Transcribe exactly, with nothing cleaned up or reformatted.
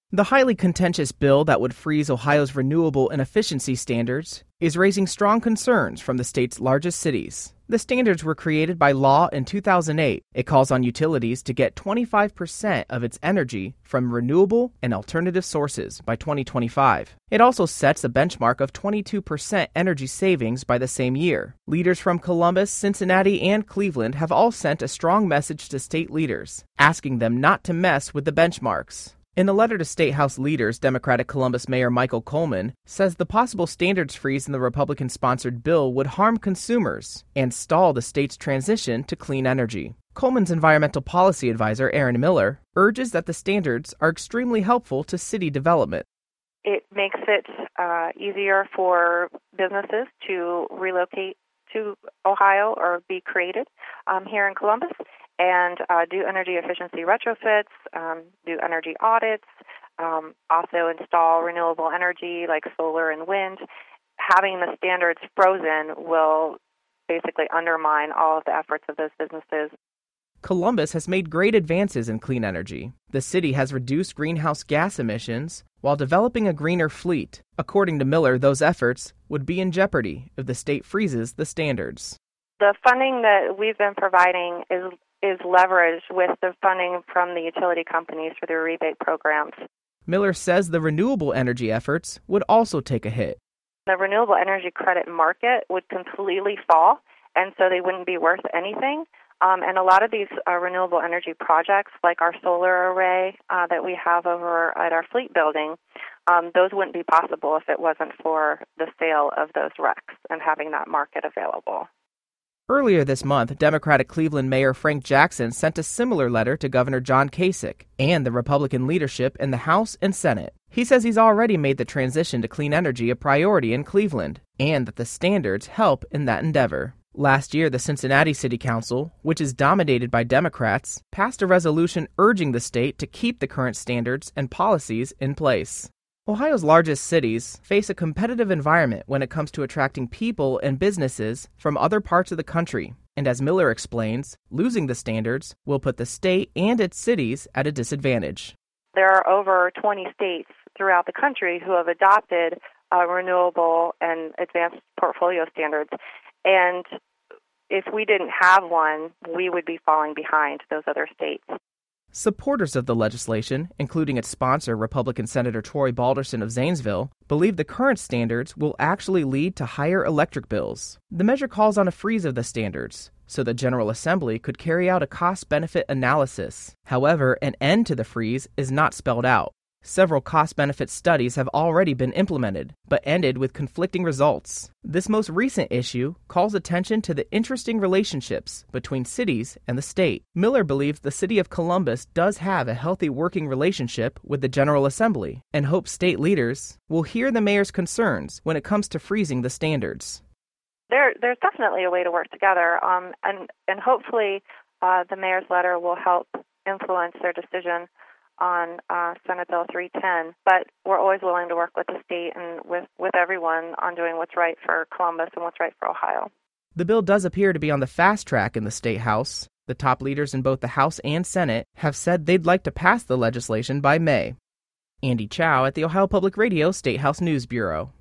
The highly contentious bill that would freeze Ohio's renewable and efficiency standards is raising strong concerns from the state's largest cities. The standards were created by law in two thousand eight. It calls on utilities to get twenty-five percent of its energy from renewable and alternative sources by twenty twenty-five. It also sets a benchmark of twenty-two percent energy savings by the same year. Leaders from Columbus, Cincinnati, and Cleveland have all sent a strong message to state leaders, asking them not to mess with the benchmarks. In a letter to State House leaders, Democratic Columbus Mayor Michael Coleman says the possible standards freeze in the Republican-sponsored bill would harm consumers and stall the state's transition to clean energy. Coleman's environmental policy advisor, Aaron Miller, urges that the standards are extremely helpful to city development. It makes it uh, easier for businesses to relocate to Ohio or be created um, here in Columbus, and uh, do energy efficiency retrofits, um, do energy audits, um, also install renewable energy like solar and wind. Having the standards frozen will basically undermine all of the efforts of those businesses. Columbus has made great advances in clean energy. The city has reduced greenhouse gas emissions while developing a greener fleet. According to Miller, those efforts would be in jeopardy if the state freezes the standards. The funding that we've been providing is is leveraged with the funding from the utility companies for their rebate programs. Miller says the renewable energy efforts would also take a hit. The renewable energy credit market would completely fall, and so they wouldn't be worth anything. Um, and a lot of these uh, renewable energy projects, like our solar array uh, that we have over at our fleet building, um, those wouldn't be possible if it wasn't for the sale of those R E Cs and having that market available. Earlier this month, Democratic Cleveland Mayor Frank Jackson sent a similar letter to Governor John Kasich and the Republican leadership in the House and Senate. He says he's already made the transition to clean energy a priority in Cleveland, and that the standards help in that endeavor. Last year, the Cincinnati City Council, which is dominated by Democrats, passed a resolution urging the state to keep the current standards and policies in place. Ohio's largest cities face a competitive environment when it comes to attracting people and businesses from other parts of the country. And as Miller explains, losing the standards will put the state and its cities at a disadvantage. There are over twenty states throughout the country who have adopted uh, renewable and advanced portfolio standards. And if we didn't have one, we would be falling behind those other states. Supporters of the legislation, including its sponsor, Republican Senator Troy Balderson of Zanesville, believe the current standards will actually lead to higher electric bills. The measure calls on a freeze of the standards, so the General Assembly could carry out a cost-benefit analysis. However, an end to the freeze is not spelled out. Several cost-benefit studies have already been implemented, but ended with conflicting results. This most recent issue calls attention to the interesting relationships between cities and the state. Miller believes the city of Columbus does have a healthy working relationship with the General Assembly, and hopes state leaders will hear the mayor's concerns when it comes to freezing the standards. There, there's definitely a way to work together, um, and, and hopefully uh, the mayor's letter will help influence their decision on uh, Senate Bill three ten, but we're always willing to work with the state and with, with everyone on doing what's right for Columbus and what's right for Ohio. The bill does appear to be on the fast track in the State House. The top leaders in both the House and Senate have said they'd like to pass the legislation by May. Andy Chow at the Ohio Public Radio State House News Bureau.